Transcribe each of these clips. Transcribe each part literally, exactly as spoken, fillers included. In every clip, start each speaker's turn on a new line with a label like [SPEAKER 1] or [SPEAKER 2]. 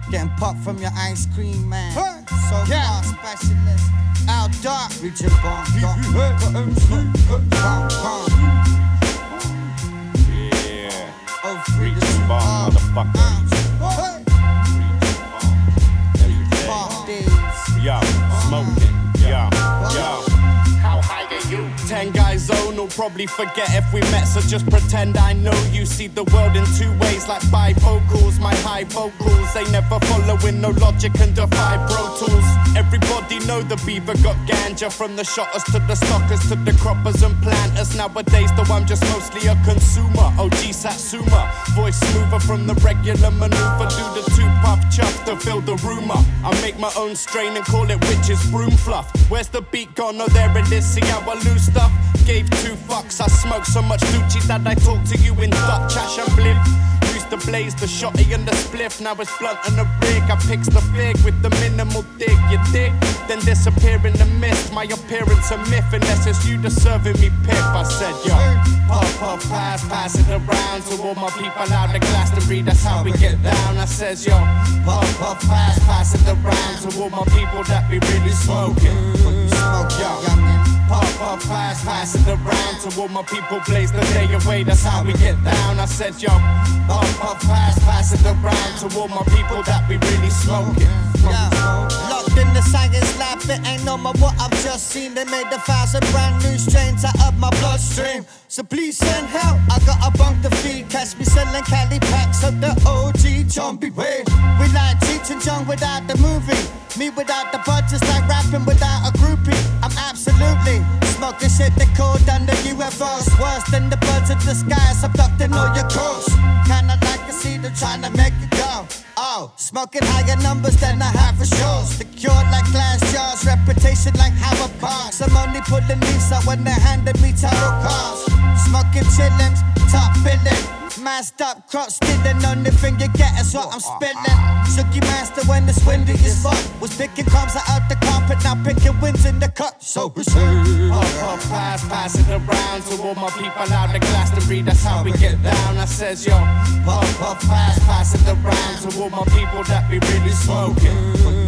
[SPEAKER 1] Getting popped from your ice cream man. So far specialist. Out dark. Reaching bomb.
[SPEAKER 2] Yeah. Reaching bomb, motherfucker. Yo, smoking. Yo, yo. How high are you? Ten guys zone, will probably forget if we met, so just pretend I know you. See the world in two ways, like bifocals. My high vocals, they never following no logic and defy Pro Tools. Everybody know the beaver got ganja, from the shotters to the stockers to the croppers and planters. Nowadays, though, I'm just mostly a consumer. O G Satsuma, voice smoother from the regular maneuver. Do the two puff chuff to fill the rumor. I make my own strain and call it witch's broom fluff. Where's the beat gone? Oh, there it is. See how I lose stuff? Gave two fucks. I smoke so much Gucci that I talk to you in Dutch, Ash and Bliff. Used to blaze the shotty and the spliff. Now it's blunt and a rig. I picks the fig with the minimal dig. You dig? Then disappear in the mist. My appearance a myth unless it's you just serving me piff. I said, yo, puff, puff, pass, pass it around to all my people out in Glastonbury. That's how we get down. I says, yo, puff, puff, pass, pass it around to all my people that be really smoking. Yo, puff, puff, pass, pass it around to all my people blaze the day away. That's how we get down. I said, yo, puff, puff, pass, pass it around to all my people that be really smoking.
[SPEAKER 1] Yeah, locked in the science lab, it ain't no more what I've just seen. They made a thousand brand new strains out of my bloodstream. So please send help, I got a bunk to feed. Catch me selling Cali packs of the O G zombie way. We like Cheech and Chong without the movie. Me without the budgets, like rapping without a groupie. I'm absolutely smoking shit they called under U F Os. Worse than the birds of the sky, abducting all your calls. Kinda like I see them trying to make it go. Oh, smoking higher numbers than I have for shows. Secured like glass jars, reputation like Howard Parks. I'm only pulling leaves out when they handed me tarot cards. Smoking chillins, top billing. Masked up, crotch stealing. Only thing you get is what I'm spilling. Shooky master when it's windy as fuck. Was picking crumbs out the carpet, now picking wins in the cup. So we say,
[SPEAKER 2] puff, puff, pass, pass it around to all my people out in Glastonbury. That's how we get down. I says, yo, puff, puff, pass, pass it around to all my people that be really smoking.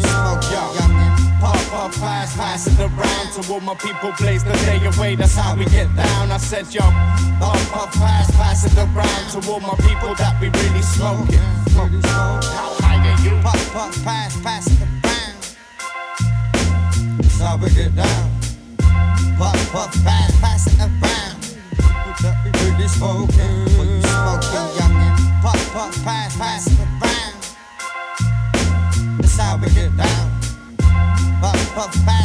[SPEAKER 2] Yo, puff, puff, pass, pass it around to all my people blaze the day away. That's how we get down. I said, yo, puff, puff, pass, pass it around to all my people that be really smoking. How high are you?
[SPEAKER 1] Puff, puff, pass, pass it around. That's how we get down. Puff, puff, pass, pass it around. People that be really smoking. Smoking, youngin'. Puff, puff, pass, pass it around. That's how we get down. Puff, puff, pass.